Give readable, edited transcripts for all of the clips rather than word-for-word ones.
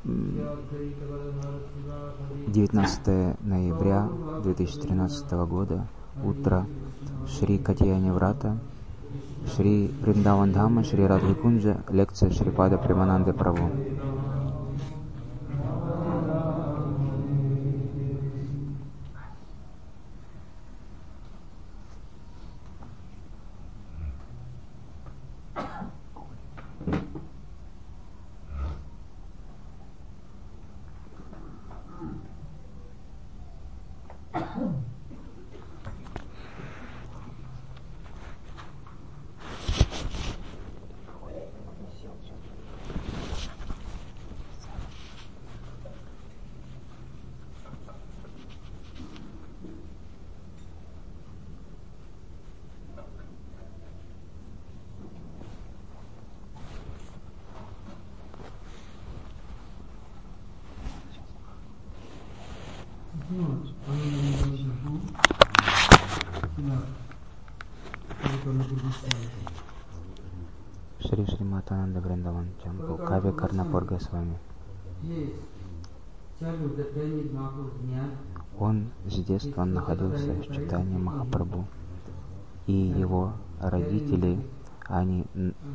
19 ноября 2013 года, утро, Шри Катьяни Врата, Шри Вриндаван Дхама, Шри Радха Кунджа, лекция Шрипада Премананды Прабху. Шри Шриматананда Вриндаван Чампу, Кави Карнапур Госвами. Он с детства находился в читании Махапрабху, и его родители, они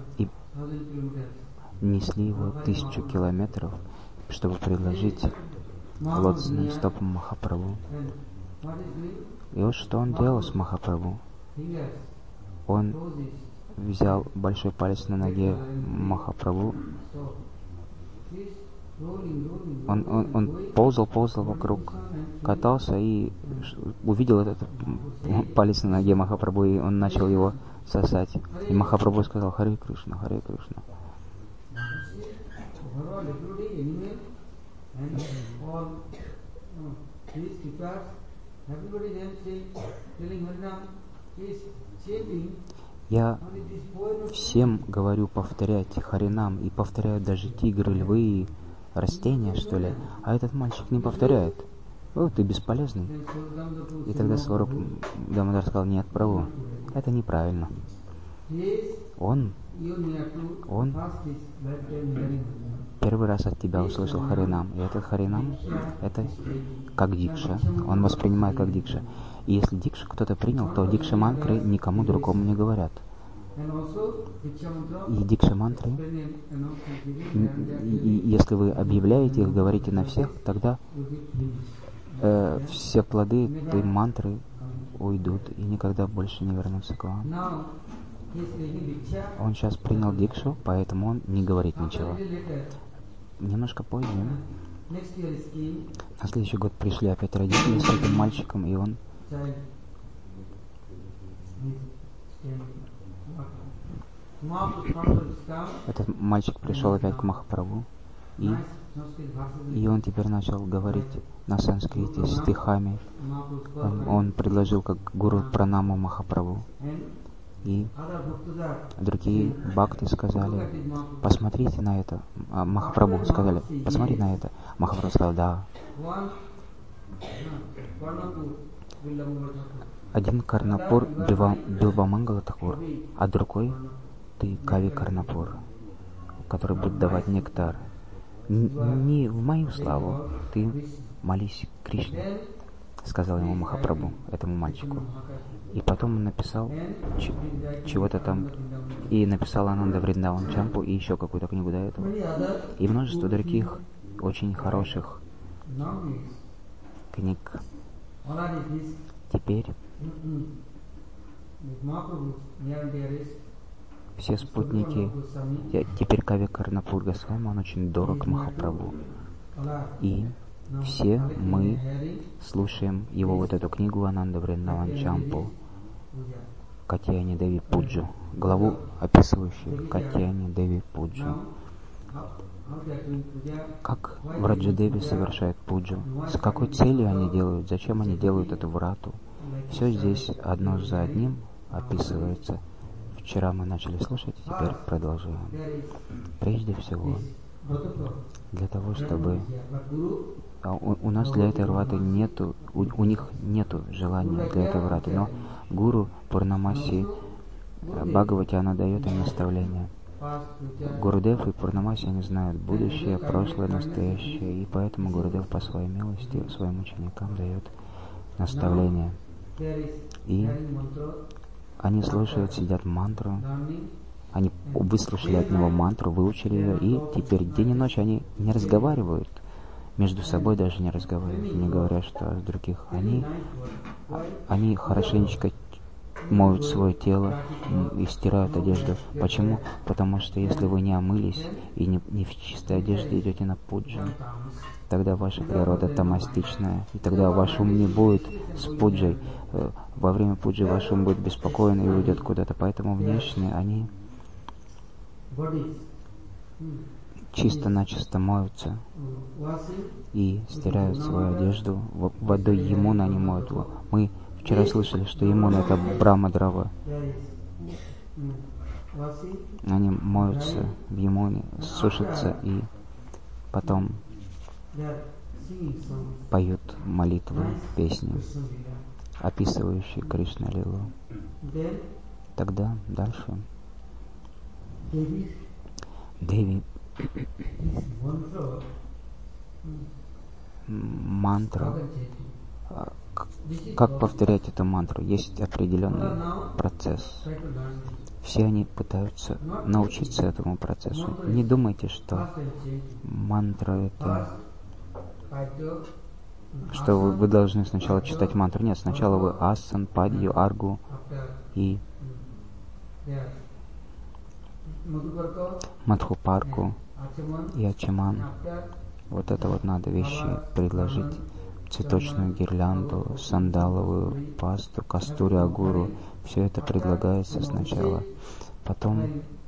несли его 1000 километров, чтобы предложить лотосным стопам Махапрабху. И вот что он делал с Махапрабху. Он взял большой палец на ноге Махапрабху. Он ползал вокруг, катался и увидел этот палец на ноге Махапрабху, и он начал его сосать. И Махапрабху сказал: Харе Кришна, Харе Кришна. Я всем говорю повторять Харинам, и повторяют даже тигры, львы и растения, что ли, а этот мальчик не повторяет. О, ты бесполезный. И тогда Сваруб Дамодар сказал: нет, Прабху, это неправильно. Он первый раз от тебя услышал Харинам, и этот Харинам, это как дикша, он воспринимает как дикша. И если дикша кто-то принял, то дикша мантры никому другому не говорят. И дикша мантры, если вы объявляете их, говорите на всех, тогда все плоды этой мантры уйдут и никогда больше не вернутся к вам. Он сейчас принял дикшу, поэтому он не говорит ничего. Немножко позже, на следующий год пришли опять родители с этим мальчиком, и он этот мальчик пришел опять к Махапрабху, и он теперь начал говорить на санскрите стихами. Он предложил как гуру пранаму Махапрабху. И другие бхакты сказали: посмотрите на это. Махапрабху сказали: посмотри на это. Махапрабху сказал: да. Один Карнапур Билвамангала Такур, а другой ты Кави Карнапур, который будет давать нектар. Не в мою славу, ты молись Кришне, сказал ему Махапрабху, этому мальчику. И потом он написал чего-то там, и написал Ананда Вриндаван Чампу, и еще какую-то книгу до этого. И множество других очень хороших книг. Теперь все спутники, теперь Кави Карнапур Госвами, он очень дорог Махапрабху. И все мы слушаем его вот эту книгу Ананда Вриндаван Чампу, Катьяни Деви Пуджу, главу, описывающую Катьяни Деви Пуджу. Как Враджадеви совершает пуджу, с какой целью они делают, зачем они делают эту врату. Все здесь одно за одним описывается. Вчера мы начали слушать, и теперь продолжаем. Прежде всего, для того, чтобы... у нас для этой враты нету, у них нету желания для этой враты, но гуру Пурнамаси Бхагавати, она дает им наставление. Гурудев и Пурнамаси, они знают будущее, прошлое, настоящее, и поэтому Гурудев по своей милости своим ученикам дает наставления. И они слушают, сидят мантру, они выслушали от него мантру, выучили ее, и теперь день и ночь они не разговаривают, между собой даже не разговаривают, не говорят, что о других. Они хорошенечко моют свое тело и стирают одежду. Почему? Потому что если вы не омылись и не в чистой одежде идете на пуджу, тогда ваша природа тамастичная, и тогда ваш ум не будет с пуджей. Во время пуджи ваш ум будет беспокоен и уйдет куда-то. Поэтому внешне они чисто-начисто моются и стирают свою одежду. Водой Ямуна они моют. Мы вчера слышали, что Ямуна — это Брахма-драва. Они моются в Ямуне, сушатся и потом поют молитвы, песни, описывающие Кришна-лилу. Тогда дальше Деви мантра. Как повторять эту мантру? Есть определенный процесс. Все они пытаются научиться этому процессу. Не думайте, что мантра — это... что вы должны сначала читать мантру. Нет, сначала вы асан, падью, аргу и мадхупарку и ачаман. Вот это вот надо вещи предложить. Цветочную гирлянду, сандаловую пасту, кастури агуру. Все это предлагается сначала. Потом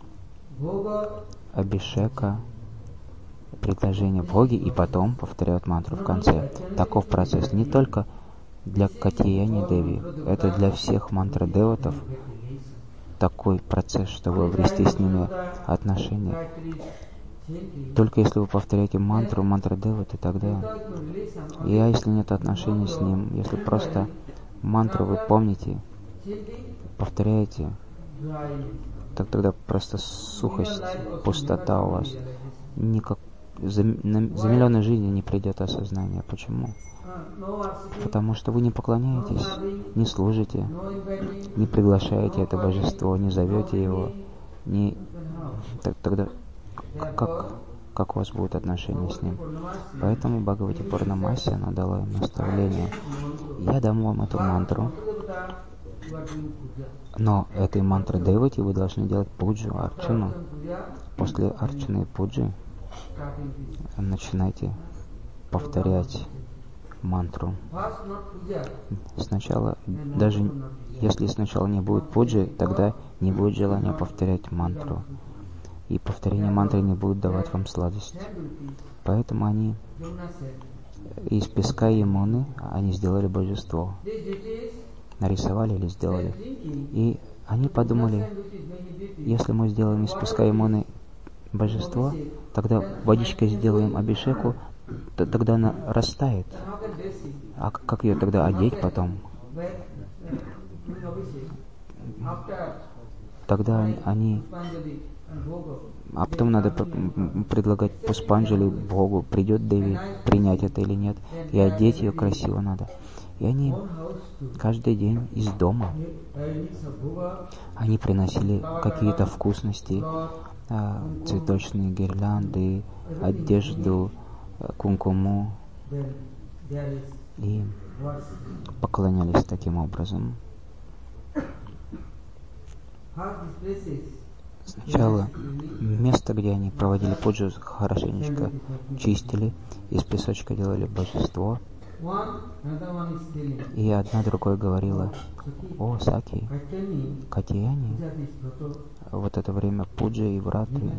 абишека, предложение бхоги, и потом повторяют мантру в конце. Таков процесс не только для Катьяяни Деви, это для всех мантра-деватов. Такой процесс, чтобы обрести с ними отношения. Только если вы повторяете мантру, мантра-деваты, тогда... А если нет отношений с ним, если просто мантру вы помните, повторяете, так тогда просто сухость, пустота у вас. За миллионы жизней не придет осознание. Почему? Потому что вы не поклоняетесь, не служите, не приглашаете это божество, не зовете его, тогда как у вас будут отношения с ним? Поэтому Бхагавати Пурнамаси, она дала им наставление. Я дам вам эту мантру, но этой мантры Девати вы должны делать пуджу, арчану. После арчаны и пуджи начинайте повторять мантру. Сначала, даже если сначала не будет пуджи, тогда не будет желания повторять мантру. И повторение мантры не будет давать вам сладость. Поэтому они из песка Ямуны они сделали божество. Нарисовали или сделали. И они подумали, если мы сделаем из песка Ямуны божество, тогда водичкой сделаем абишеку, тогда она растает. А как ее тогда одеть потом? Тогда они... А потом надо предлагать пуспанджали Богу, придет Деви принять это или нет, и одеть ее красиво надо. И они каждый день из дома, они приносили какие-то вкусности, цветочные гирлянды, одежду, кункуму, и поклонялись таким образом. Сначала место, где они проводили пуджу, хорошенечко чистили, из песочка делали божество. И одна другой говорила: «О, Саки, Катьяни, вот это время пуджи и враты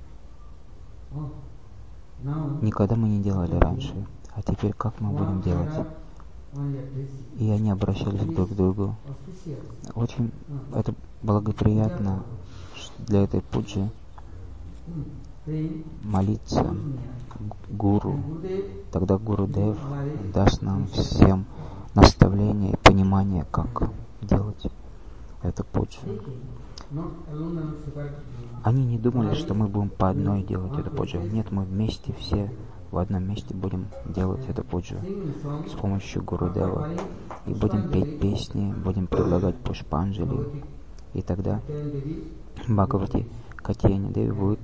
никогда мы не делали раньше, а теперь как мы будем делать?» И они обращались друг к другу. Очень это благоприятно для этой пуджи молиться гуру. Тогда Гурудев даст нам всем наставление и понимание, как делать. это пуджа. Они не думали, что мы будем по одной делать эту пуджу. Нет, мы вместе, все в одном месте будем делать эту пуджу с помощью Гурудева. И будем петь песни, будем предлагать пушпанджали. И тогда Бхагавати Катьяни Деви будет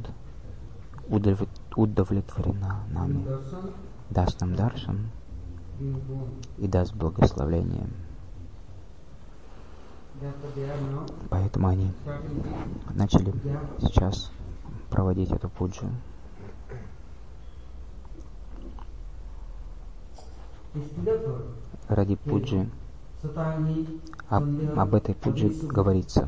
удовлетворена нами, даст нам даршан и даст благословление. Поэтому они начали сейчас проводить эту пуджу. Ради пуджи, об этой пудже говорится.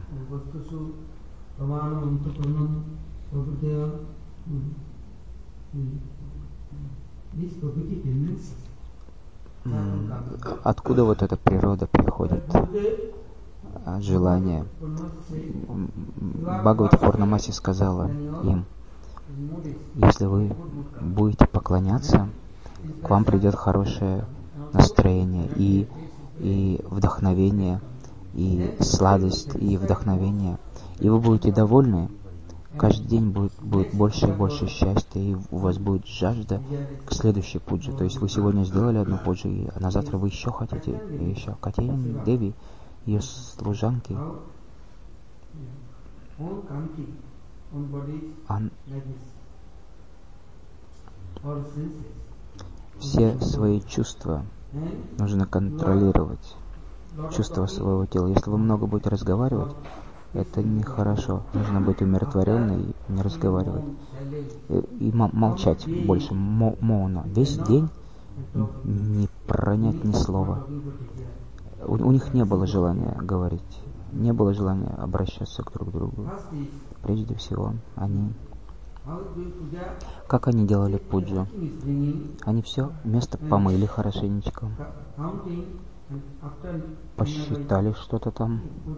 Откуда вот эта природа приходит? Желание. Бхагавати Пурнамаси сказала им: если вы будете поклоняться, к вам придет хорошее настроение и вдохновение, и сладость, и вдохновение, и вы будете довольны. Каждый день будет больше и больше счастья, и у вас будет жажда к следующей пудже. То есть вы сегодня сделали одну пуджу, а на завтра вы еще хотите, и еще. Катьяни Деви, ее служанки, все свои чувства нужно контролировать, чувства своего тела. Если вы много будете разговаривать, это нехорошо. Нужно быть умиротворенным и не разговаривать. И молчать больше, моуна. Весь день не пронять ни слова. У них не было желания говорить, не было желания обращаться друг к другу. Прежде всего, как они делали пуджу? Они все место помыли хорошенечко, посчитали что-то там,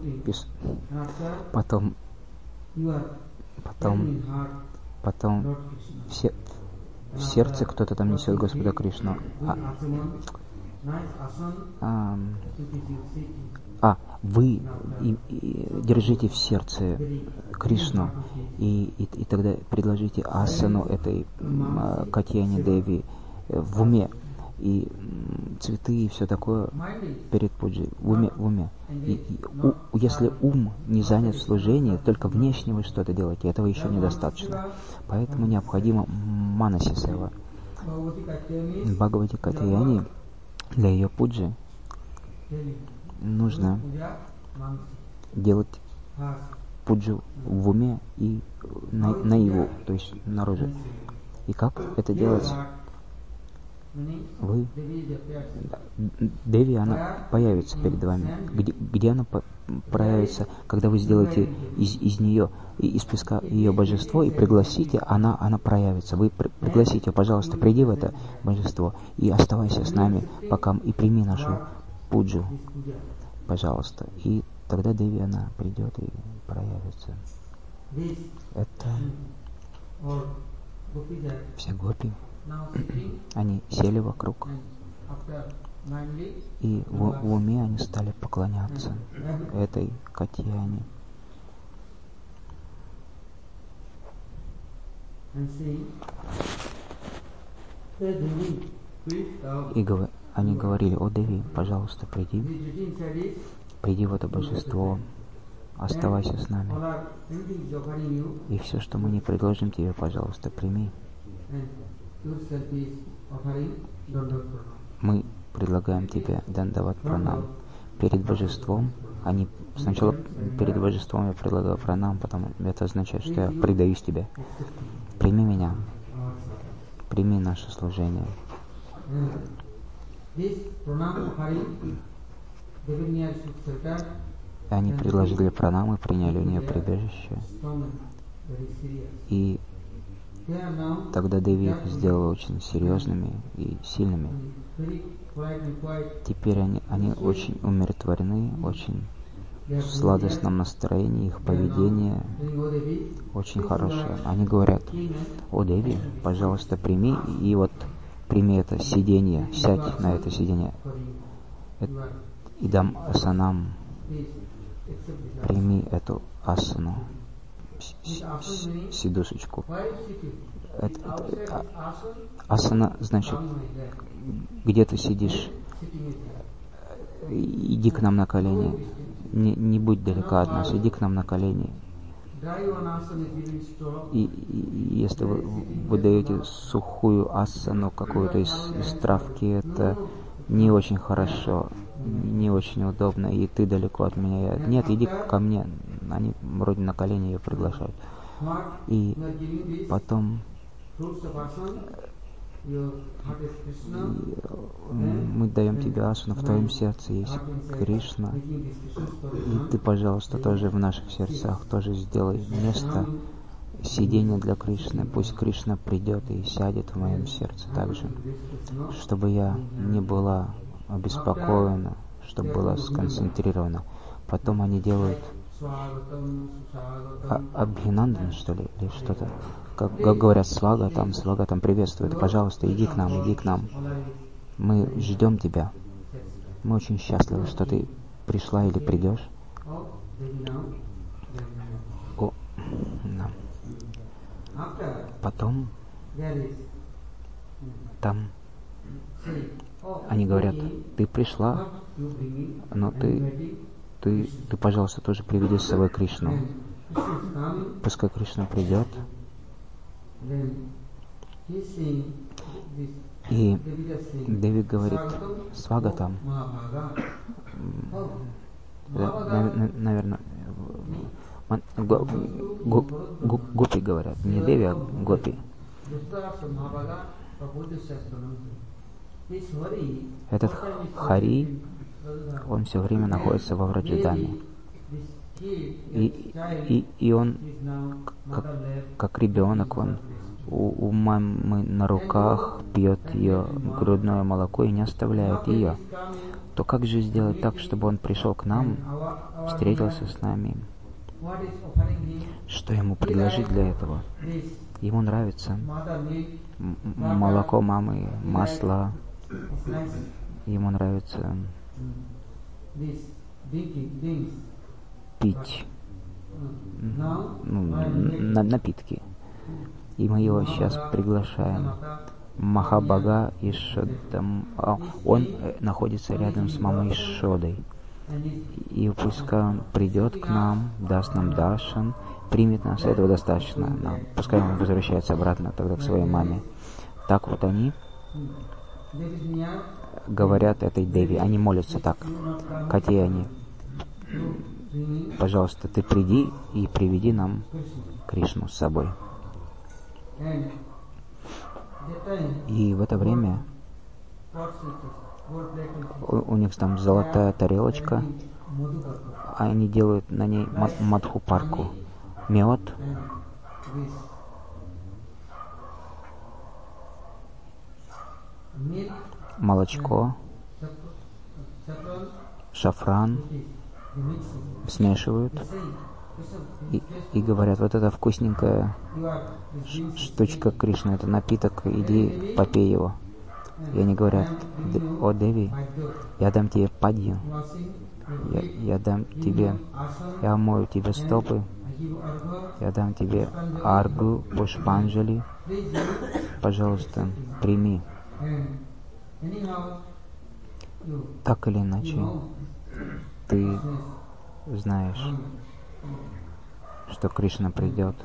потом в сердце кто-то там несет Господа Кришну. Вы держите в сердце Кришну, и тогда предложите асану этой Катьяни Деви в уме, и цветы и все такое перед пуджей, в уме. Если ум не занят в служении, только внешне вы что-то делаете, этого еще недостаточно. Поэтому необходимо манаси сева. Бхагавати Катьяни, для ее пуджи нужно делать пуджу в уме и наяву, то есть наружу. И как это делается? Деви, она появится перед вами. Где она проявится? Когда вы сделаете из нее, из песка ее божество и пригласите, она проявится. Вы пригласите, пожалуйста, приди в это божество и оставайся с нами, пока и прими нашу пуджу, пожалуйста. И тогда Деви, она придет и проявится. Это все гопи. Они сели вокруг, и в уме они стали поклоняться этой Катьяни. И они говорили: о Деви, пожалуйста, приди в это божество, оставайся с нами. И все, что мы не предложим тебе, пожалуйста, прими. Мы предлагаем тебе дандават пранам. Перед божеством, сначала перед божеством я предлагаю пранам, потом это означает, что я предаюсь тебе. Прими меня, прими наше служение. Они предложили пранамы, приняли у нее прибежище. И тогда Деви их сделала очень серьезными и сильными. Теперь они очень умиротворены, очень в сладостном настроении, их поведение очень хорошее. Они говорят: о Деви, пожалуйста, прими, и вот прими это сиденье, сядь на это сиденье. И дам асанам прими эту асану, сидушечку. Асана значит, где ты сидишь, иди к нам на колени, не будь далека от нас, иди к нам на колени. И если вы даете сухую асану какую-то из травки, это не очень хорошо, не очень удобно, и ты далеко от меня. Нет, иди ко мне. Они вроде на колени ее приглашают. И потом мы даем тебе асану, в твоем сердце есть Кришна, и ты, пожалуйста, тоже в наших сердцах тоже сделай место сидения для Кришны. Пусть Кришна придет и сядет в моем сердце также, чтобы я не была обеспокоена, чтобы была сконцентрирована. Потом они делают Абхинандан, что ли, или что-то. Как говорят, свагатам приветствует. Пожалуйста, иди к нам. Мы ждем тебя. Мы очень счастливы, что ты пришла или придешь. Да. Потом там они говорят, ты пришла, но ты, пожалуйста, тоже приведи с собой Кришну. Пускай Кришна придет. И Деви говорит, свагатам. Наверное, гопи говорят, не Деви, а гопи. Этот Хари, он все время находится во Враджадаме. И он, как ребенок, он у мамы на руках пьет ее грудное молоко и не оставляет ее. То как же сделать так, чтобы он пришел к нам, встретился с нами? Что ему предложить для этого? Ему нравится молоко мамы, масло. Ему нравится пить напитки. И мы его сейчас приглашаем. Махабага Ишодам. Он находится рядом с мамой Ишодой. И пускай он придет к нам, даст нам даршан, примет нас, этого достаточно нам. Пускай он возвращается обратно тогда к своей маме. Так вот они говорят этой Деви, они молятся так. Катияни, пожалуйста, ты приди и приведи нам Кришну с собой. И в это время у них там золотая тарелочка, а они делают на ней мадхупарку. Мед, молочко, шафран смешивают и говорят, вот это вкусненькая штучка Кришны, это напиток, иди попей его. И они говорят, о Деви, я дам тебе падью, я дам тебе, я омою тебе стопы, я дам тебе аргу, пушпанджали, пожалуйста, прими. Так или иначе, ты знаешь, что Кришна придет.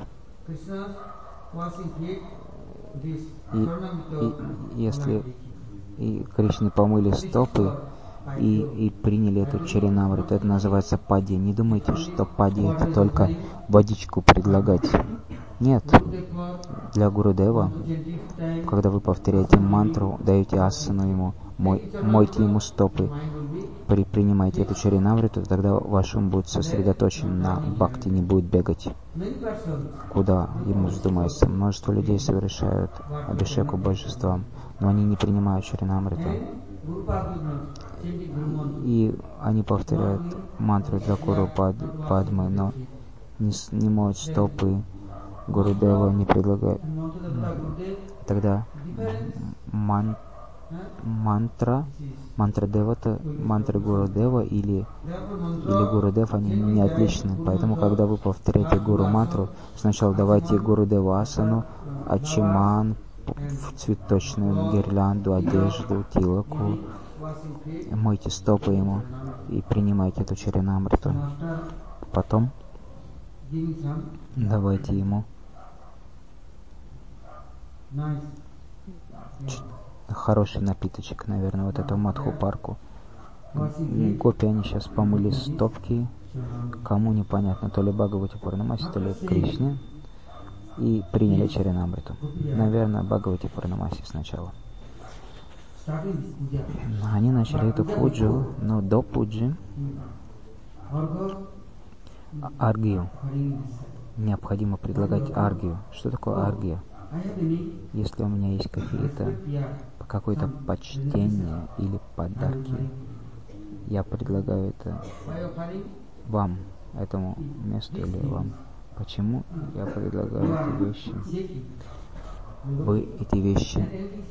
И если Кришне помыли стопы и приняли эту чаринамриту, это называется падья. Не думайте, что падья это только водичку предлагать. Нет. Для Гурудева, когда вы повторяете мантру, даете асану ему, мойте ему стопы, принимайте эту чаринамриту, тогда ваш ум будет сосредоточен на бхакти, не будет бегать, куда ему вздумается. Множество людей совершают абхишеку божествам, но они не принимают чаринамриту. И они повторяют мантру для Гуру Падмы, но не моют стопы Гурудева, не предлагают. Тогда мантра Девата, мантры Гурудева или Гурудев, они не отличны. Поэтому, когда вы повторяете Гуру мантру, сначала давайте Гурудева асану, ачиман, цветочную гирлянду, одежду, тилаку, мойте стопы ему и принимайте эту чаринамриту. Потом давайте ему хороший напиточек, наверное, вот эту Мадху Парку. Гопи, они сейчас помыли стопки, кому непонятно, то ли Бхагавати Пурнамаси, то ли Кришне, и приняли чаринамриту. Наверное, Бхагавати Пурнамаси сначала. Они начали эту пуджу, но до пуджи аргию. Необходимо предлагать аргию. Что такое аргия? Если у меня есть какое-то почтение или подарки, я предлагаю это вам, этому месту или вам. Почему я предлагаю эти вещи? Вы эти вещи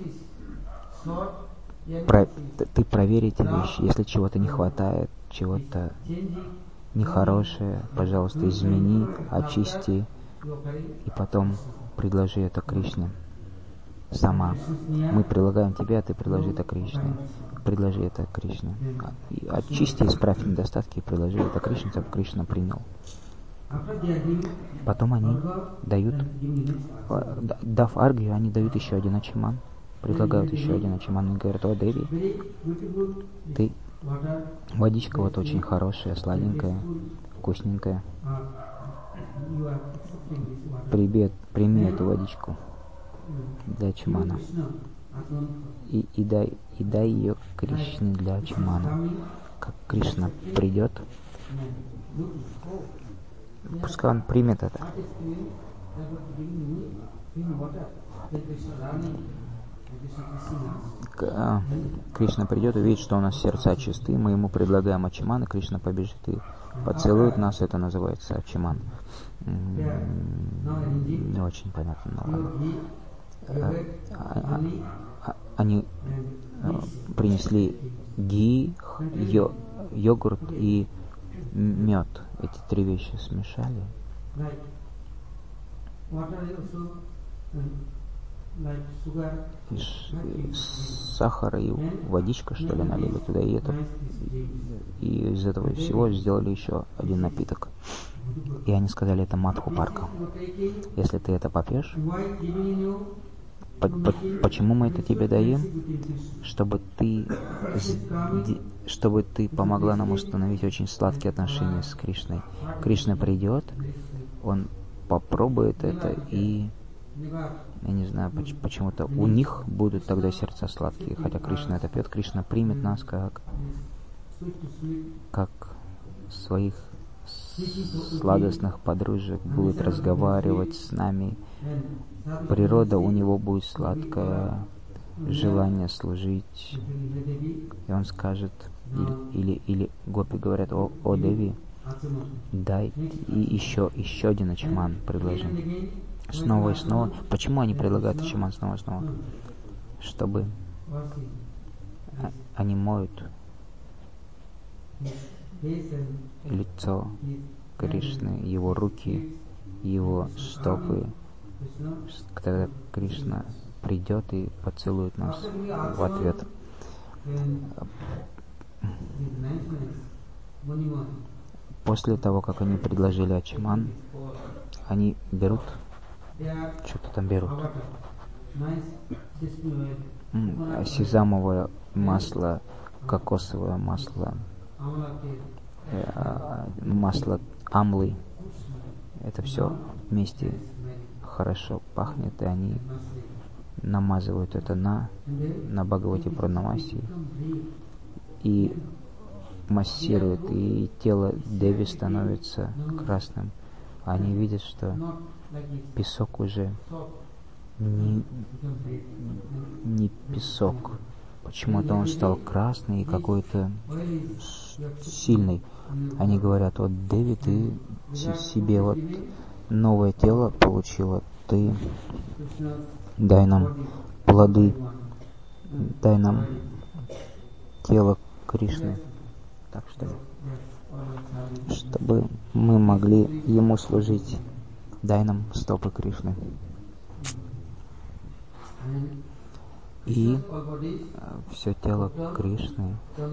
ты проверите вещи. Если чего-то не хватает, чего-то нехорошее, пожалуйста, измени, очисти, и потом предложи это Кришне сама. Мы предлагаем тебе, а ты предложи это Кришне. Предложи это Кришне. Очисти, исправь недостатки и предложи это Кришне, чтобы Кришна принял. Потом они дают, дав аргию, они дают еще один ачиман. Предлагают еще один ачиман. И говорят: о, Деви, ты водичка вот очень хорошая, сладенькая, вкусненькая. Прими эту водичку для ачимана. И дай ее Кришне для ачимана. Как Кришна придет, пускай он примет это. Кришна придет, увидит, что у нас сердца чисты, мы ему предлагаем ачиман, и Кришна побежит и поцелует нас. Это называется ачиман. Не очень понятно, но они принесли ги, йогурт и мед. Эти три вещи смешали. И сахар и водичка, что ли, налили туда, и из этого всего сделали еще один напиток. И они сказали: это Мадху Парка. Если ты это попьешь, почему мы это тебе даем? Чтобы ты помогла нам установить очень сладкие отношения с Кришной. Кришна придет, он попробует это, и я не знаю, почему-то у них будут тогда сердца сладкие. Хотя Кришна это пьет, Кришна примет нас как своих сладостных подружек, будет разговаривать с нами. Природа у него будет сладкая, желание служить. И он скажет, или гопи говорят: о Деви, дай и еще один ачиман предложим. Снова и снова. Почему они предлагают ачиман снова и снова? Чтобы они моют лицо Кришны, его руки, его стопы. Тогда Кришна придет и поцелует нас в ответ. После того, как они предложили ачиман, они берут, что-то там берут, сезамовое масло, кокосовое масло, масло амлы. Это все вместе хорошо пахнет, и они намазывают это на Бхагавати Пурнамаси и массируют, и тело Деви становится красным. Они видят, что песок уже не песок. Почему-то он стал красный и какой-то сильный. Они говорят: вот, Деви, ты себе вот новое тело получила, ты дай нам плоды дай нам тело Кришны, так что, чтобы мы могли Ему служить. Дай нам стопы Кришны. И все тело Кришны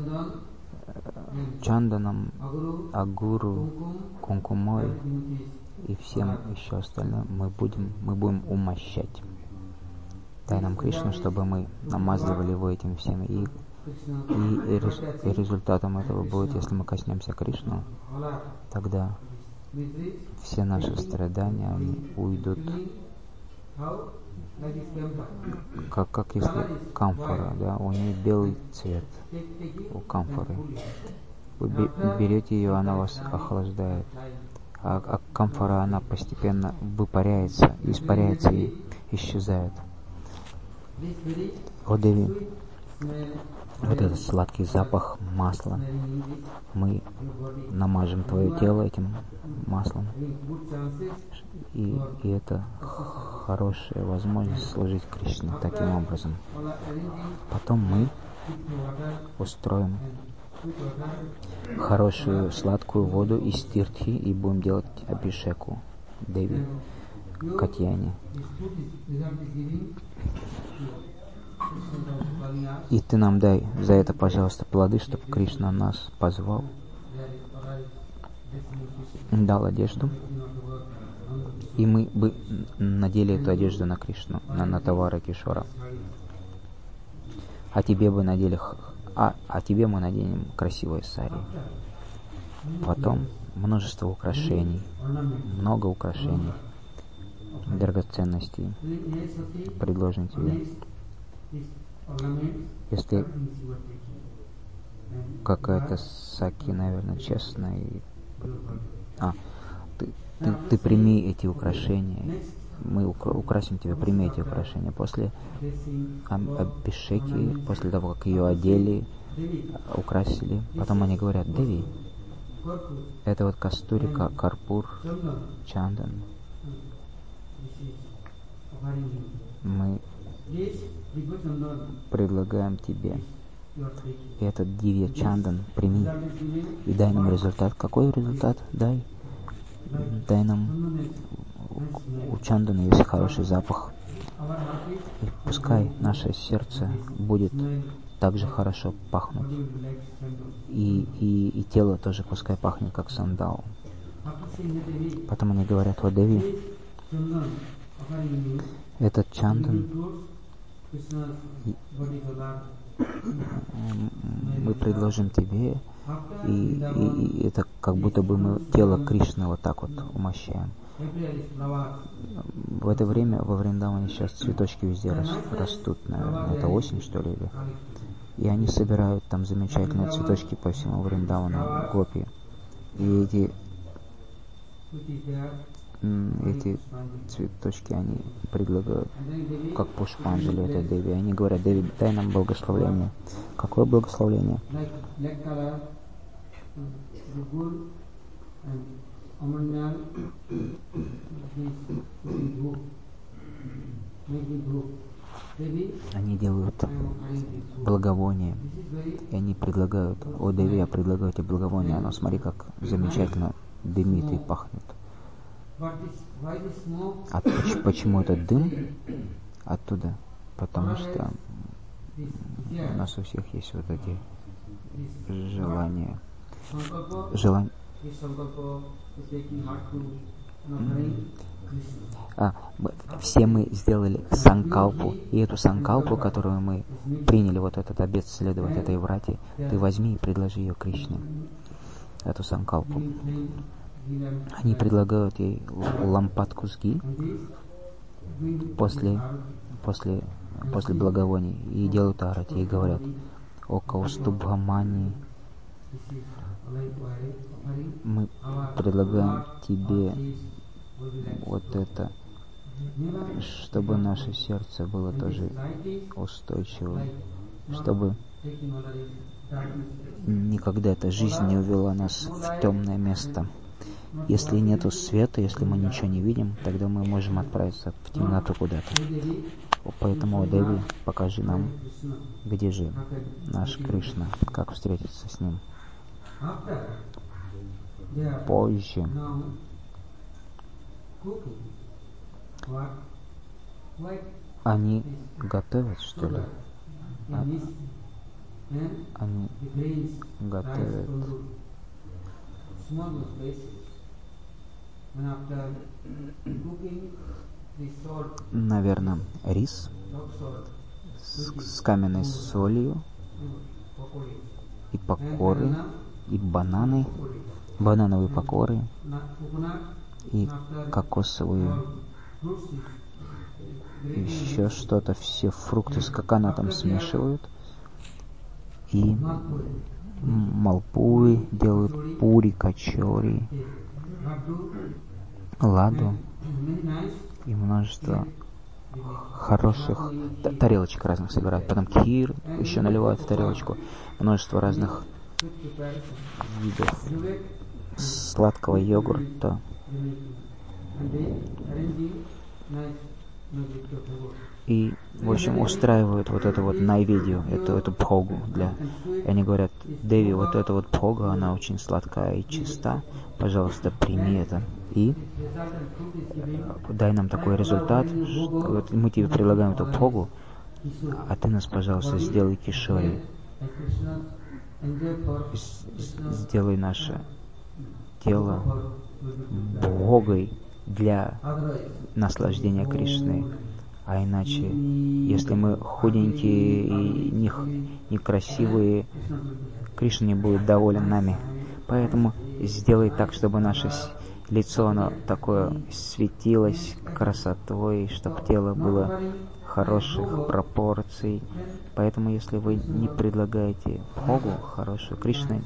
чанданом, агуру, кункумой и всем еще остальным мы будем умощать. Дай нам Кришну, чтобы мы намазывали его этим всем. И результатом этого будет, если мы коснемся Кришну, тогда все наши страдания, они уйдут, как если камфора, да, у нее белый цвет, у камфоры. Вы берете ее, она вас охлаждает, а камфора, она постепенно выпаряется, испаряется и исчезает. О Деви, вот этот сладкий запах масла, мы намажем твое тело этим маслом, и это хорошая возможность служить Кришне таким образом. Потом мы устроим хорошую сладкую воду из тиртхи и будем делать абхишеку Деви Катьяне. И ты нам дай за это, пожалуйста, плоды, чтобы Кришна нас позвал, дал одежду, и мы бы надели эту одежду на Кришну, на Натавара Кишора. А тебе бы надели, тебе мы наденем красивые сари. Потом множество украшений, много украшений, драгоценностей предложим тебе. Если какая-то саки, наверное, честная, ты прими эти украшения, мы украсим тебя, прими эти украшения. После абхишеки, после того, как ее одели, украсили, потом они говорят: Деви, это вот кастури, карпур, чандан. Мы предлагаем тебе этот дивья чандан, прими и дай нам результат. Какой результат? Дай нам, у чандана есть хороший запах, и пускай наше сердце будет также хорошо пахнуть, и тело тоже пускай пахнет как сандал. Потом они говорят: о Деви, этот чандан мы предложим тебе, и это как будто бы мы тело Кришны вот так вот умощаем. В это время во Вриндаване сейчас цветочки везде растут, наверное, это осень, что ли, и они собирают там замечательные цветочки по всему Вриндавану, гопи. И эти цветочки они предлагают как пушпанджали этой Деви. Они говорят: Деви, дай нам благословение. Какое благословение? Они делают благовоние, и они предлагают: о Деви, я предлагаю тебе благовоние, оно, смотри, как замечательно дымит и пахнет. А почему этот дым оттуда? Потому что у нас у всех есть вот эти желания. Все мы сделали санкалпу, и эту санкалпу, которую мы приняли, вот этот обет следовать этой врате, ты возьми и предложи ее Кришне, эту санкалпу. Они предлагают ей лампадку сги после благовоний и делают арати, и говорят: о Каустубхамани, мы предлагаем тебе вот это, чтобы наше сердце было тоже устойчивым, чтобы никогда эта жизнь не увела нас в темное место. Если нету света, если мы ничего не видим, тогда мы можем отправиться в темноту куда-то. Поэтому, Деви, покажи нам, где же наш Кришна, как встретиться с ним. Позже они готовят, что ли? Они готовят наверное, рис с каменной солью и покоры, и банановые покоры, и кокосовые, еще что-то, все фрукты с коконатом смешивают, и малпуи делают, пури, качори, ладу и множество хороших тарелочек разных собирают. Потом кир еще наливают в тарелочку, множество разных видов сладкого йогурта. И, в общем, устраивают вот эту вот найведию, эту бхогу и они говорят: Деви, вот эта вот бхога, она очень сладкая и чиста, пожалуйста, прими это. И дай нам такой результат, вот мы тебе предлагаем эту бхогу, а ты нас, пожалуйста, сделай кишори. Сделай наше тело бхогой для наслаждения Кришны. А иначе, если мы худенькие и некрасивые, Кришна не будет доволен нами. Поэтому сделай так, чтобы наше лицо, оно такое светилось красотой, чтобы тело было хороших пропорций. Поэтому, если вы не предлагаете бхогу хорошую, Кришна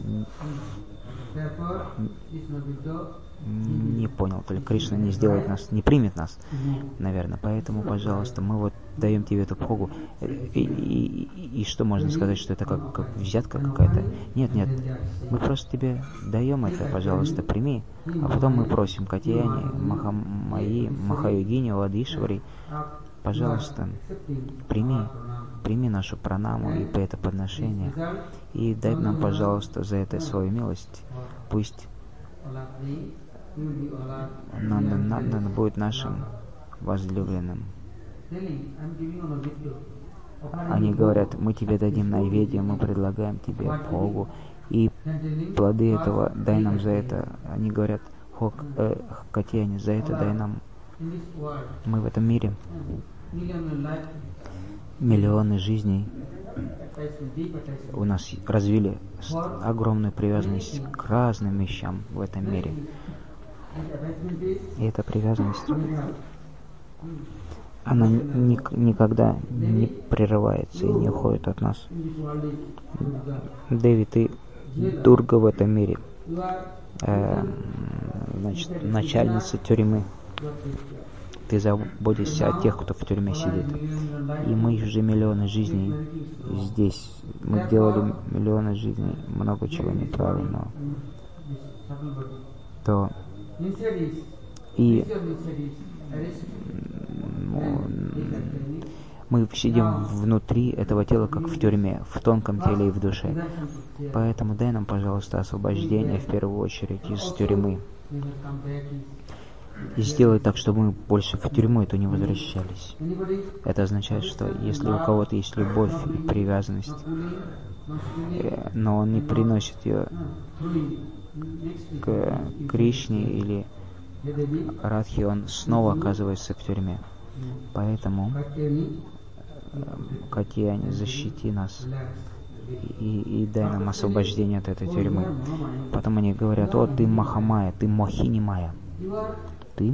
не понял, то ли Кришна не сделает нас, не примет нас, наверное. Поэтому, пожалуйста, мы вот даем тебе эту бхогу. И что можно сказать, что это как взятка какая-то? Нет, мы просто тебе даем это, пожалуйста, прими. А потом мы просим Катьяни, Махамайи, Махайогини, Ладишвари, пожалуйста, прими нашу пранаму и это подношение. И дай нам, пожалуйста, за это свою милость. Пусть Нанда будет нашим возлюбленным. Они говорят: мы тебе дадим найведие, мы предлагаем тебе бхогу, и плоды этого дай нам за это. Они говорят: Катьяни, за это дай нам. Мы в этом мире миллионы жизней у нас развили огромную привязанность к разным вещам в этом мире. И эта привязанность, она никогда не прерывается и не уходит от нас. Деви, ты Дурга в этом мире, начальница тюрьмы. Ты заботишься о тех, кто в тюрьме сидит. И мы уже миллионы жизней здесь. Мы делали миллионы жизней, много чего неправильного. И мы сидим внутри этого тела, как в тюрьме, в тонком теле и в душе. Поэтому дай нам, пожалуйста, освобождение в первую очередь из тюрьмы. И сделай так, чтобы мы больше в тюрьму эту не возвращались. Это означает, что если у кого-то есть любовь и привязанность, но он не приносит ее к Кришне или Радхе, он снова оказывается в тюрьме. Поэтому, Катьяни, защити нас и дай нам освобождение от этой тюрьмы. Потом они говорят: о, ты Махамая, ты Мохини Майя. Ты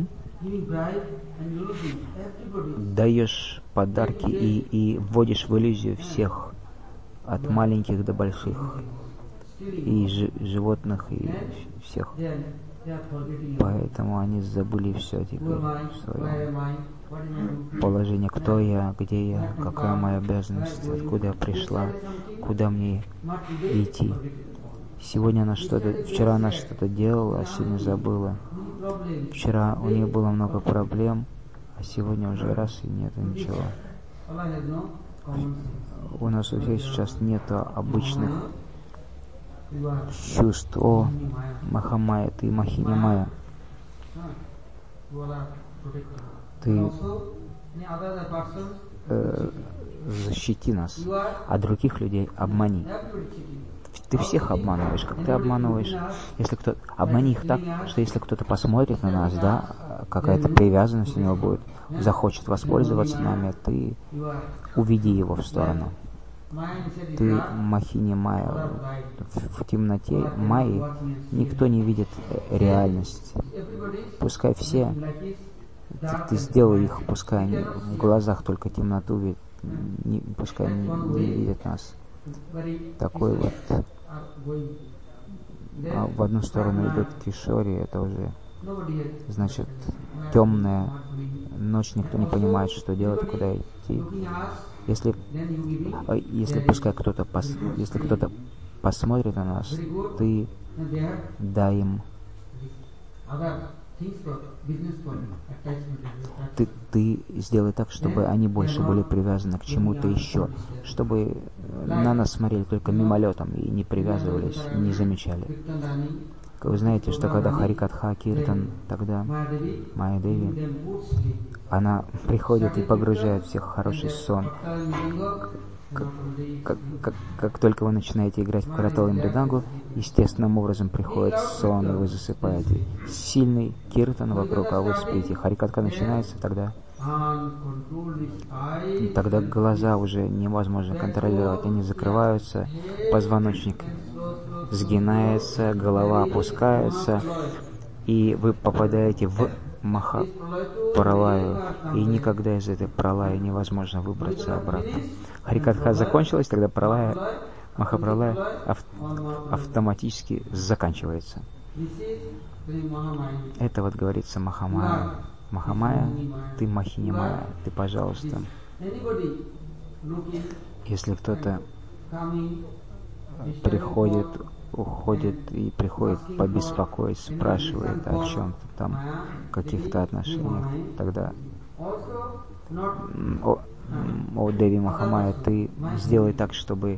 даешь подарки и вводишь в иллюзию всех, от маленьких до больших, и животных, и всех. Поэтому они забыли все теперь, свое положение, кто я, где я, какая моя обязанность, откуда я пришла, куда мне идти. Вчера она что-то делала, а сегодня забыла. Вчера у нее было много проблем, а сегодня уже раз и нету ничего. У нас у всех сейчас нет обычных чувств. О, Махамая, ты Махиня-майя. Ты защити нас, а других людей обмани. Ты всех обманываешь, как ты обманываешь. Если кто обмани их так, что если кто-то посмотрит на нас, да, какая-то привязанность у него будет, захочет воспользоваться нами, ты уведи его в сторону. Ты Махиня-майя. В темноте майи никто не видит реальность. Пускай все, ты сделай их, пускай они в глазах только темноту видят, пускай не видят нас. Такой вот. А в одну сторону идут кишори, это уже, значит, темная ночь, никто не понимает, что делать и куда идти. Если пускай кто-то посмотрит на нас, ты дай им. Ты сделай так, чтобы они больше были привязаны к чему-то еще, чтобы на нас смотрели только мимолетом и не привязывались, не замечали. Вы знаете, что когда Харикатха Киртан, тогда Майя Деви, она приходит и погружает всех в хороший сон. Как только вы начинаете играть в Каратал и Мридангу, естественным образом приходит сон, и вы засыпаете. Сильный киртан вокруг, а вы спите. Харикатха начинается, тогда глаза уже невозможно контролировать. Они закрываются, позвоночник сгинается, голова опускается, и вы попадаете в Махапралаю, и никогда из этой пралая невозможно выбраться обратно. Харикатха закончилась, тогда Махапралая автоматически заканчивается. Это вот говорится Махамая. Махамая, ты Махиня-майя, ты, пожалуйста. Если кто-то приходит, уходит и приходит побеспокоить, спрашивает о чем-то там, каких-то отношениях, тогда о Деви Махамая, ты сделай так, чтобы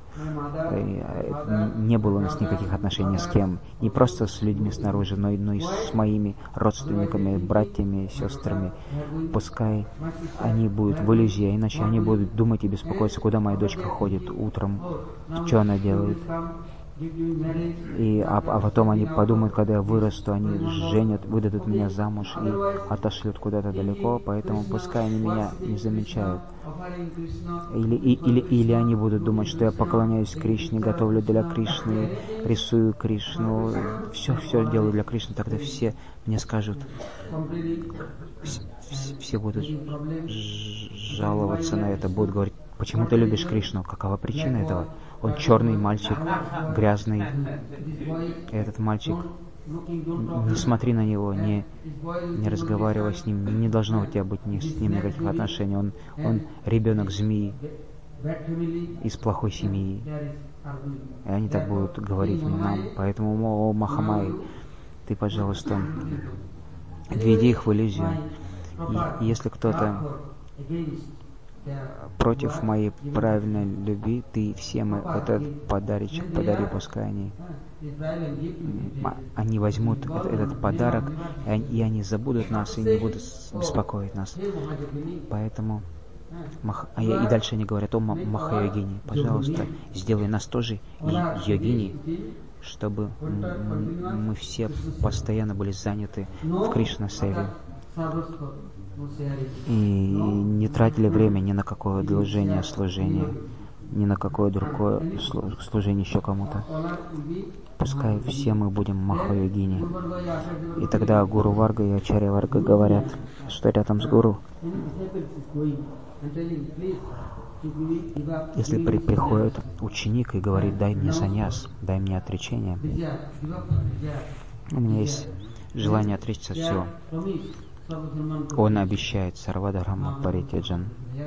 не было у нас никаких отношений с кем. Не просто с людьми снаружи, но и с моими родственниками, братьями, сестрами. Пускай они будут в иллюзии, иначе они будут думать и беспокоиться, куда моя дочка ходит утром, что она делает. А потом они подумают, когда я вырасту, они женят, выдадут меня замуж и отошлют куда-то далеко, поэтому пускай они меня не замечают. Или они будут думать, что я поклоняюсь Кришне, готовлю для Кришны, рисую Кришну, все делаю для Кришны, тогда все мне скажут, все будут жаловаться на это, будут говорить, почему ты любишь Кришну, какова причина этого? Он черный мальчик, грязный. Этот мальчик, не смотри на него, не разговаривай с ним, не должно у тебя быть с ним никаких отношений. Он ребенок змеи, из плохой семьи. И они так будут говорить нам. Поэтому, о Махамай, ты, пожалуйста, введи их в иллюзию. И если кто-то против моей правильной любви, ты всем этот подарочек подари, пускай они возьмут этот подарок, и они забудут нас и не будут беспокоить нас. Поэтому и дальше они говорят, о Маха-йогини, пожалуйста, сделай нас тоже йогини, чтобы мы все постоянно были заняты в Кришна-севе и не тратили время ни на какое служение, ни на какое другое служение еще кому-то. Пускай все мы будем Маха-йогини. И тогда Гуру Варга и Ачарья Варга говорят, что рядом с Гуру, если приходит ученик и говорит, дай мне саньяс, дай мне отречение, у меня есть желание отречься от всего. Он обещает Сарвадхарма Паритяджан.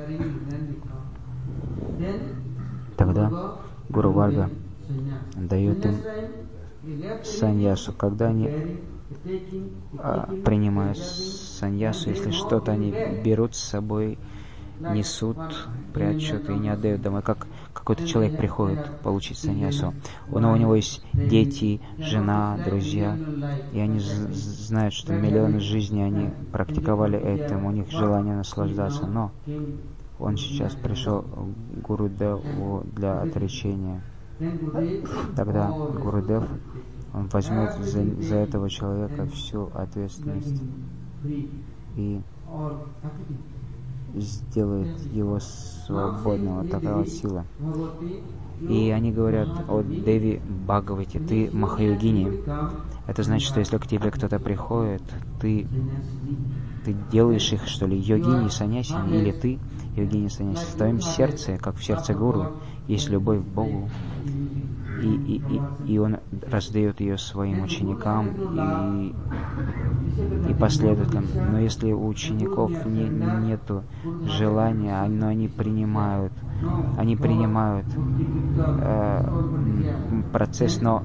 Тогда Гуру Варга дает им саньясу. Когда они принимают саньясу, если что-то они берут с собой несут, прячут и не отдают домой. Как какой-то человек приходит получить саньясу, но у него есть дети, жена, друзья, и они знают, что миллионы жизней они практиковали этим, у них желание наслаждаться, но он сейчас пришел к Гурудеву для отречения. Тогда Гурудев, он возьмет за этого человека всю ответственность и сделает его свободным. Вот такая вот сила. И они говорят о Деви Бхагавати, ты Махайогини. Это значит, что если к тебе кто-то приходит, ты делаешь их, что ли, йогини, саньясини, или ты йогини, саньяси. В твоем сердце, как в сердце гуру, есть любовь к Богу, и он раздает ее своим ученикам и последователям. Но если у учеников нету желания, но они принимают процесс, но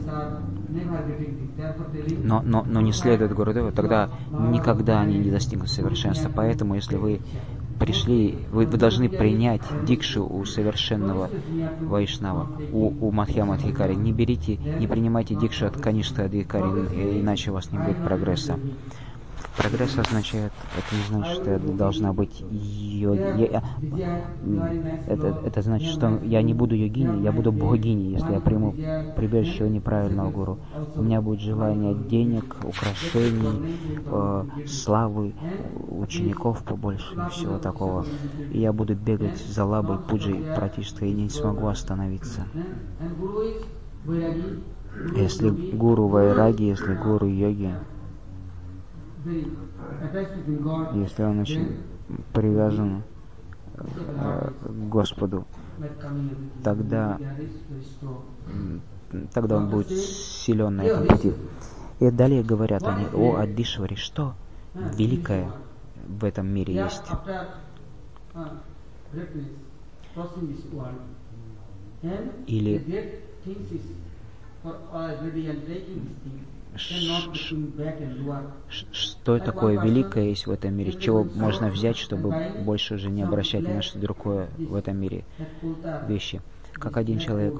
не следуют Гурудеву, тогда никогда они не достигнут совершенства. Поэтому, если вы пришли, вы должны принять дикшу у совершенного Вайшнава, у Мадхьяма Адхикари. Не принимайте дикшу от Канишка Адхикари, иначе у вас не будет прогресса. Прогресс означает, это не значит, что я должна быть йоги. Это значит, что я не буду йогиней, я буду богиней, если я приму прибежище неправильного гуру. У меня будет желание денег, украшений, славы, учеников побольше и всего такого. И я буду бегать за лабой, пуджей практически и не смогу остановиться. Если гуру вайраги, если гуру йоги, если он очень привязан к Господу, тогда он будет силен на этом пути. И далее говорят они о Аддишваре, что великое в этом мире есть. Или что такое великое есть в этом мире, чего можно взять, чтобы больше уже не обращать на что другое в этом мире вещи. Как один человек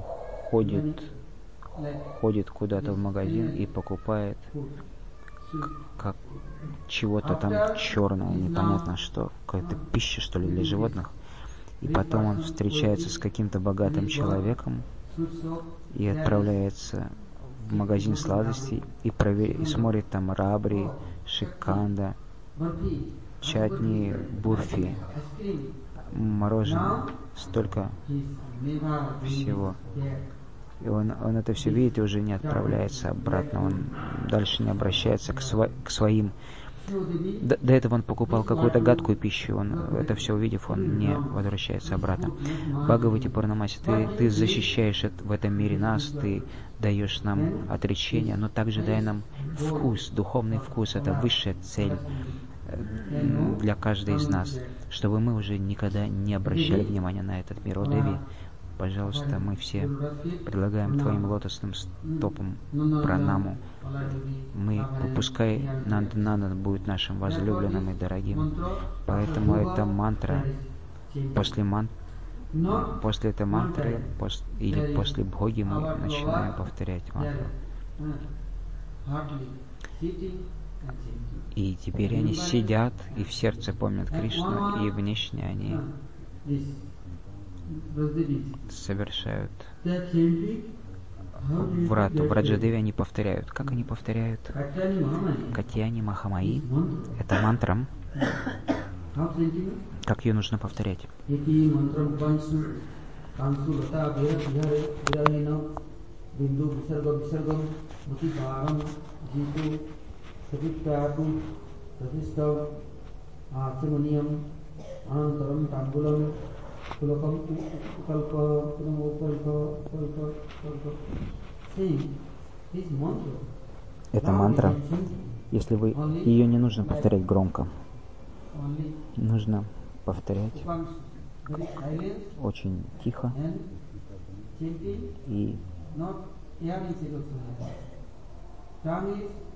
ходит куда-то в магазин и покупает как чего-то там черное, непонятно что, какая-то пища, что ли, для животных, и потом он встречается с каким-то богатым человеком и отправляется в магазин сладостей и смотрит там рабри, шиканда, чатни, бурфи, мороженое, столько всего. И он это все видит и уже не отправляется обратно, он дальше не обращается к своим. До этого он покупал какую-то гадкую пищу, он это все увидев, он не возвращается обратно. Бхагавати Пурнамаси, ты защищаешь в этом мире нас, ты даешь нам отречение, но также дай нам вкус, духовный вкус, это высшая цель для каждой из нас, чтобы мы уже никогда не обращали внимания на этот мир. О Деви, пожалуйста, мы все предлагаем Твоим лотосным стопам пранаму. Пускай Нанда будет нашим возлюбленным и дорогим. Поэтому эта мантра, после этой мантры или после бхоги мы начинаем повторять мантру. И теперь они сидят и в сердце помнят Кришну, и внешне они совершают врату. В Раджадеве они повторяют. Как они повторяют? Катьяни Махамаи. Это мантра. Как ее нужно повторять? Это мантра, если вы ее не нужно повторять громко, нужно повторять очень тихо и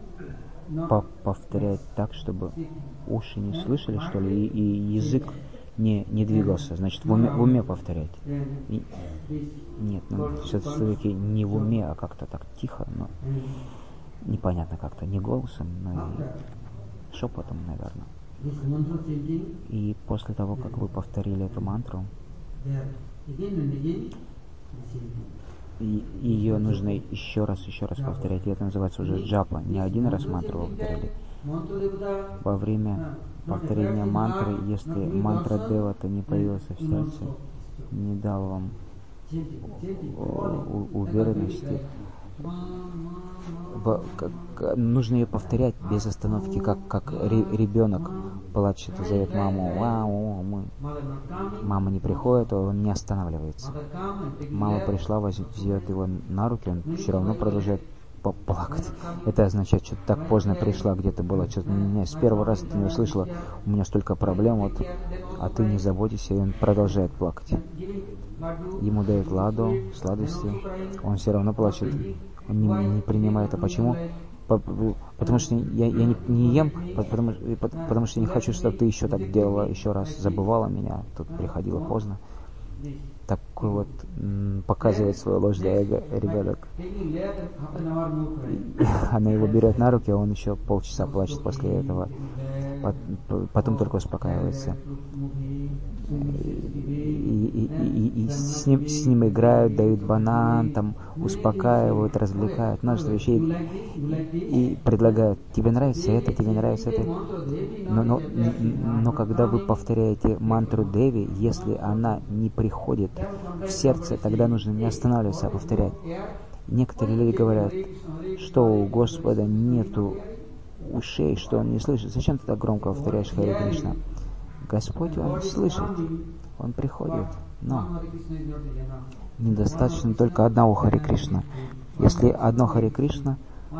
повторять так, чтобы уши не слышали, что ли, и язык не двигался. Значит, в уме повторять. Нет, все-таки не в уме, а как-то так тихо, но непонятно как-то, не голосом, но и шепотом, наверное. И после того, как вы повторили эту мантру, ее нужно еще раз повторять. И это называется уже джапа. Не один раз мантру вы повторили. Во время повторения мантры, если мантра Девата не появился в сердце, не дал вам уверенности, нужно ее повторять без остановки, как ребенок плачет и зовет маму. Мама не приходит, он не останавливается. Мама пришла, взяет его на руки, он все равно продолжает плакать. Это означает, что так поздно пришла, где-то было, что-то меня с первого раза ты не услышала, у меня столько проблем, вот, а ты не заботишься, и он продолжает плакать. Ему дают ладу, сладости, он все равно плачет, он не принимает. А почему? Потому что я не ем, потому что не хочу, чтобы ты еще так делала, еще раз забывала меня, тут приходила поздно. Такой вот показывает свое ложное эго ребенок. Она его берет на руки, а он еще полчаса плачет после этого. Потом только успокаивается. И с ним играют, дают банан, там, успокаивают, развлекают, множество вещей. И предлагают, тебе нравится это, тебе нравится это. Но когда вы повторяете мантру Деви, если она не приходит в сердце, тогда нужно не останавливаться, а повторять. Некоторые люди говорят, что у Господа нету ушей, что Он не слышит. Зачем ты так громко повторяешь Харе Кришна? Господь, Он слышит, Он приходит, но недостаточно только одного Харе Кришна. Если одно Харе Кришна,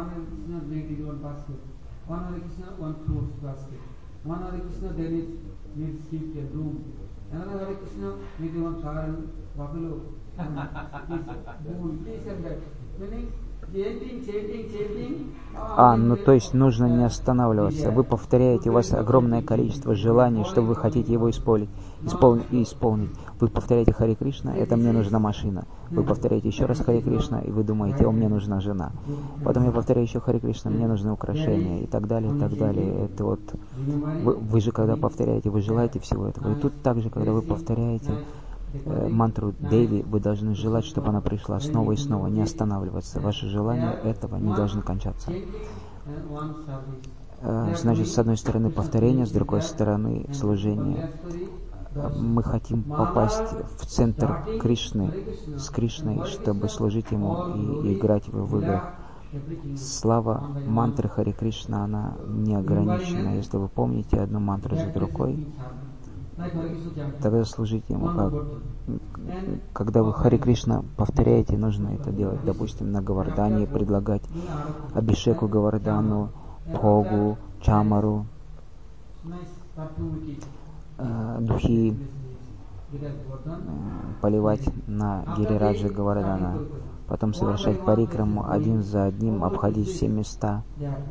то есть нужно не останавливаться. Вы повторяете, у вас огромное количество желаний, что вы хотите его исполнить. Вы повторяете Харе Кришна, это мне нужна машина. Вы повторяете еще раз Харе Кришна, и вы думаете, мне нужна жена. Потом я повторяю еще Харе Кришна, мне нужны украшения, и так далее, и так далее. Это вот, вы же когда повторяете, вы желаете всего этого. И тут также, когда вы повторяете мантру Деви, вы должны желать, чтобы она пришла снова и снова, не останавливаться. Ваши желания этого не должны кончаться. Значит, с одной стороны повторение, с другой стороны служение. Мы хотим попасть в центр Кришны, с Кришной, чтобы служить Ему и играть в играх. Слава мантры Харе Кришна, она не ограничена. Если вы помните одну мантру за другой, тогда служите Ему. Когда вы Харе Кришна повторяете, нужно это делать, допустим, на Говардане, предлагать Абхишеку Говардану, Бхогу, Чамару, духи, поливать на Гирираджа Говардана, потом совершать парикраму один за одним, обходить все места,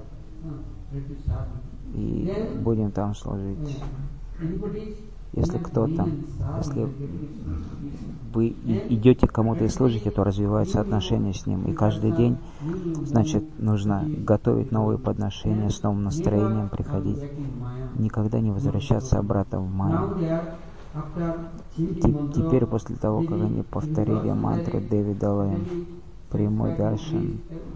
и будем там служить. Если вы идете к кому-то и служите, то развиваются отношения с ним. И каждый день, значит, нужно готовить новые подношения, с новым настроением приходить. Никогда не возвращаться обратно в майю. Теперь, после того, как они повторили мантру, Деви дала им прямой даршан.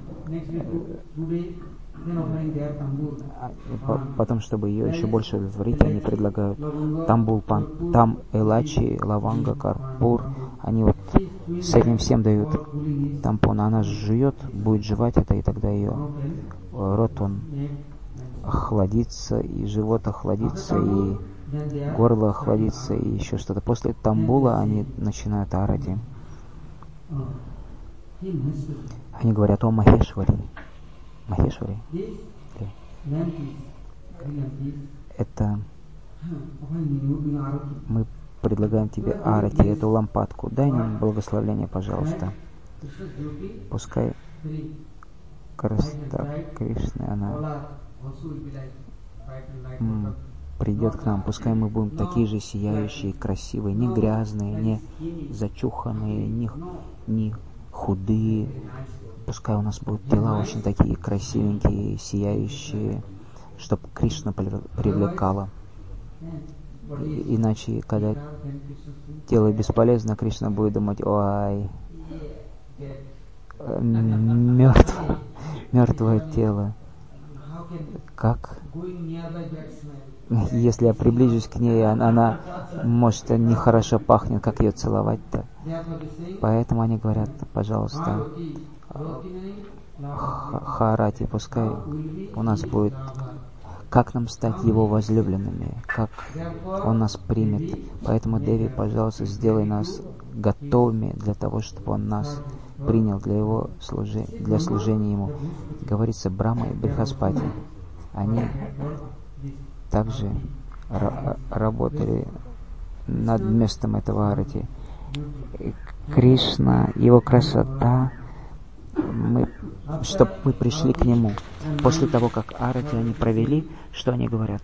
Потом, чтобы ее еще больше удовлетворить, они предлагают тамбул, там элачи, лаванга, карпур. Они вот с этим всем дают тампон. Она жует, будет жевать это, и тогда ее рот, он охладится, и живот охладится, и горло охладится, и еще что-то. После тамбула они начинают орать. Они говорят: о Махешвари. Махешвари. Это мы предлагаем тебе арати, эту лампадку. Дай нам благословение, пожалуйста. Пускай красота Кришны, она придет к нам, пускай мы будем такие же сияющие, красивые, не грязные, не зачуханные, не худые. Пускай у нас будут тела очень такие красивенькие, сияющие, чтобы Кришна привлекало. Иначе, когда тело бесполезно, Кришна будет думать: ой, мертвое тело. Как? Если я приближусь к ней, она, может, нехорошо пахнет, как ее целовать-то. Поэтому они говорят: пожалуйста, Харати, пускай у нас будет, как нам стать его возлюбленными, как он нас примет. Поэтому, Деви, пожалуйста, сделай нас готовыми для того, чтобы он нас принял для служения ему. Говорится, Брахма и Брихаспати, они также работали над местом этого арати. Кришна, его красота, чтобы мы пришли к нему. После того, как арати они провели, что они говорят?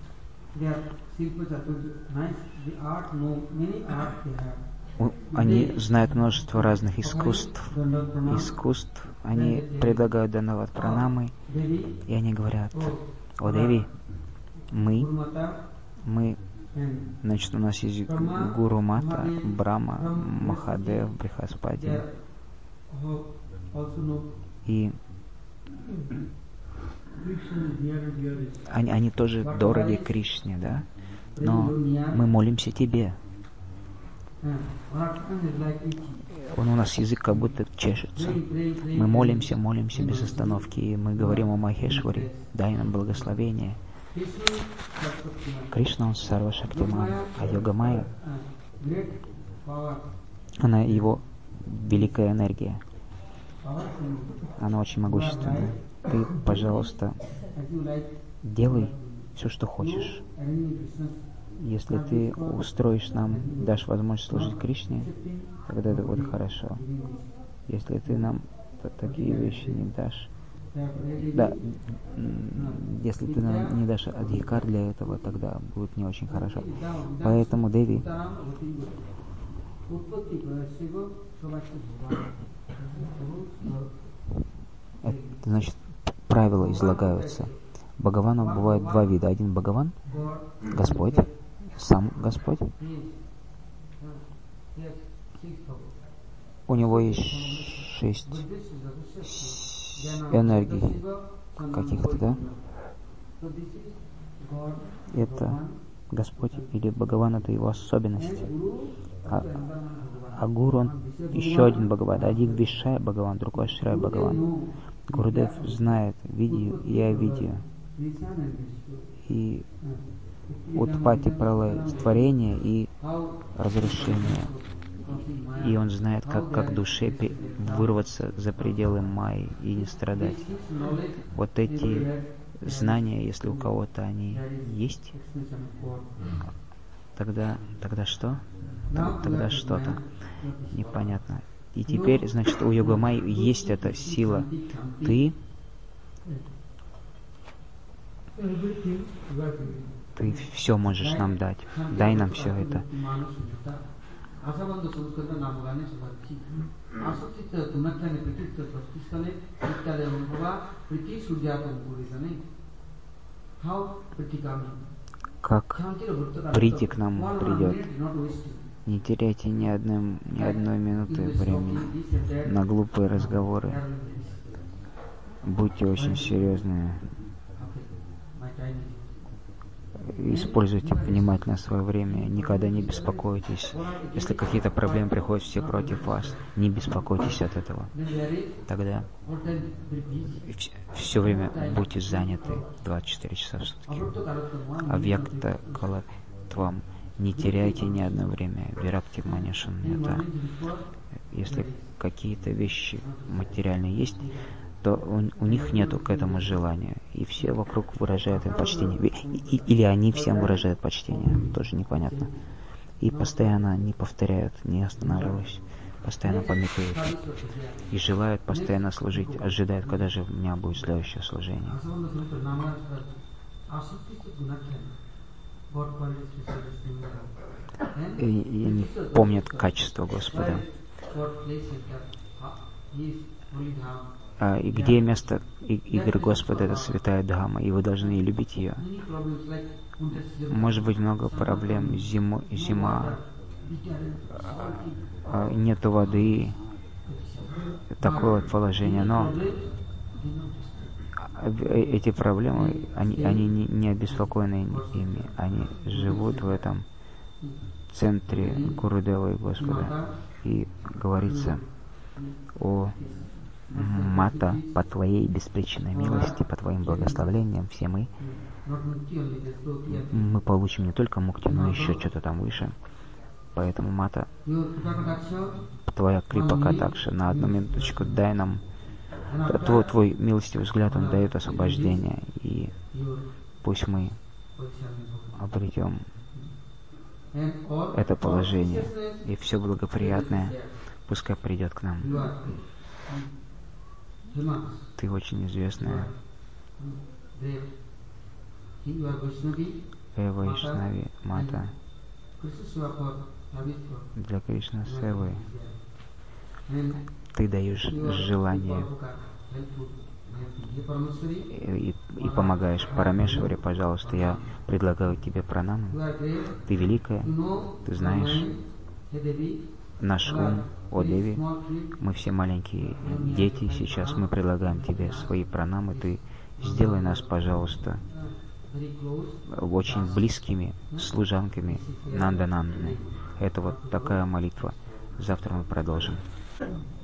Они знают множество разных искусств. Они предлагают Данават Пранамы, и они говорят: о Деви, мы, значит, у нас есть Гуру Мата, Брахма, Махадев, Брихаспати, и они тоже дороги Кришне, да? Но мы молимся тебе. У нас язык как будто чешется. Мы молимся без остановки, и мы говорим о Махешваре: дай нам благословение. Кришна, он Сарва Шактиман, а Йога-майя, она его великая энергия. Она очень могущественная. Ты, пожалуйста, делай все, что хочешь. Если ты устроишь нам, дашь возможность служить Кришне, тогда это будет хорошо. Если ты нам такие вещи не дашь, да, если ты нам не дашь адхикар для этого, тогда будет не очень хорошо. Поэтому, Деви, это, значит, правила излагаются. Бхагавана бывает два вида. Один Бхагаван, Господь, сам Господь. У него есть 6 энергий каких-то, да? Это Господь или Бхагаван, это его особенность. А Гуру, он еще один Бхагаван. Один Вишая Бхагаван, другой Шрая Бхагаван. Гурудев знает видео и авидео. И Утпати Пралай, творение и разрушение. И он знает, как душе вырваться за пределы майи и не страдать. Вот эти знания, если у кого-то они есть, тогда что? Тогда что-то непонятно. И теперь, значит, у Йога-майи есть эта сила. Ты все можешь нам дать. Дай нам все это. Как прийти к нам придет. Не теряйте ни одной минуты времени на глупые разговоры. Будьте очень серьезные. Используйте внимательно свое время. Никогда не беспокойтесь. Если какие-то проблемы приходят все против вас, не беспокойтесь от этого. Тогда все время будьте заняты 24 часа в сутки. Авьякта калатвам. Не теряйте ни одно время. Виракти манишаньята. Если какие-то вещи материальные есть, то у них нету к этому желания. И все вокруг выражают им почтение. Или они всем выражают почтение. Тоже непонятно. И постоянно не повторяют, не останавливаясь. Постоянно памятуют. И желают постоянно служить. Ожидают, когда же у меня будет следующее служение. и они помнят качество Господа. И где место игры Господа, это святая Дхама, и вы должны любить ее. Может быть много проблем, зима, нету воды, такое вот положение, но эти проблемы, они не обеспокоены ими, они живут в этом центре Гурудевы Господа. И говорится: о Мата, по Твоей беспричинной милости, по Твоим благословениям, все мы получим не только мукти, но еще что-то там выше. Поэтому, Мата, Твоя крипа катакша, на одну минуточку дай нам, Твой милостивый взгляд, он дает освобождение, и пусть мы обретем это положение, и все благоприятное пускай придет к нам. Ты очень известная Вайшнави Мата для Кришна Севы. Ты даешь желание и помогаешь Парамешваре. Пожалуйста, я предлагаю тебе пранамы. Ты великая, ты знаешь наш ум, о Деви. Мы все маленькие дети, сейчас мы предлагаем тебе свои пранамы. Ты сделай нас, пожалуйста, очень близкими служанками Нандананданы. Это вот такая молитва. Завтра мы продолжим.